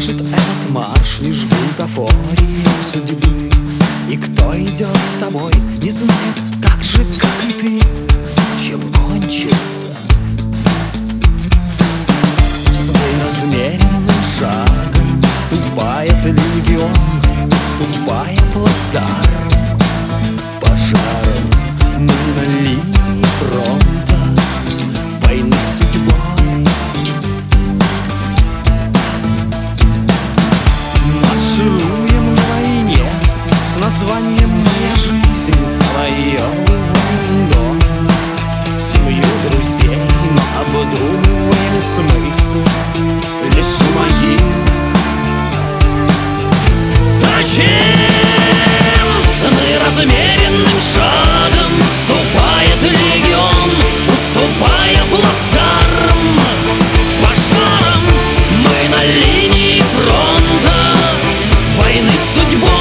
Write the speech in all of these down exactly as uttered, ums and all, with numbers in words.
Может, этот марш лишь бутафория судьбы, и кто идет с тобой, не знает так же, как и ты, чем кончится. Свой размеренным шагом ступает легион, уступая плацдарм пожаром. Мы на линии фронта войны с судьбой. Маршируем на войне с названием «Моя жизнь», завоевываем дом, семью, друзей, но обдумываем смысл лишь у могил. Зачем цены размеренным шагом ступает легион, уступая плацдарм пожаром? Мы на линии фронта войны с судьбой.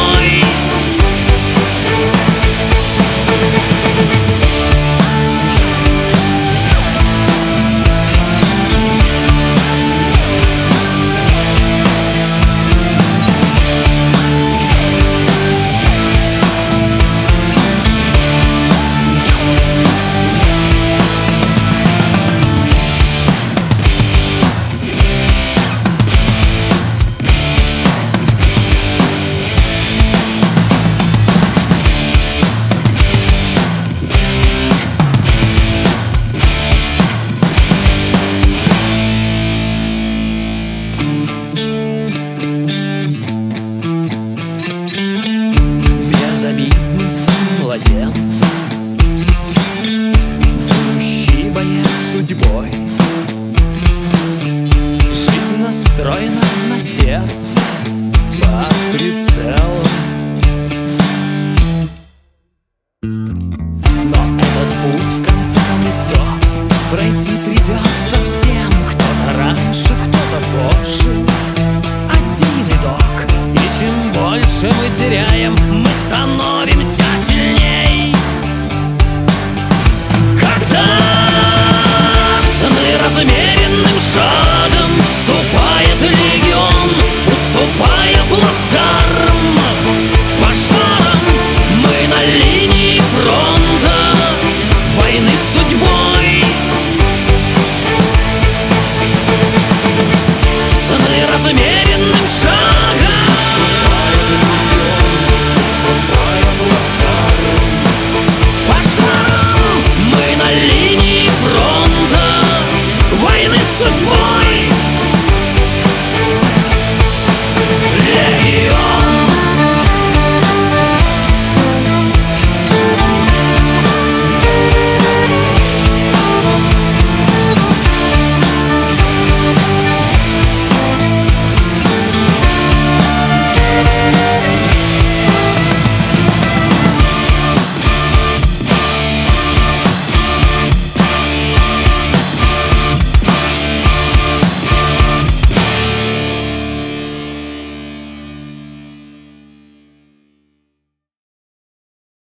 Безобидный сын младенца, будущий боец судьбой. Жизнь настроена на сердце под прицелом. Но этот путь в конце концов пройти придется всем. Кто-то раньше,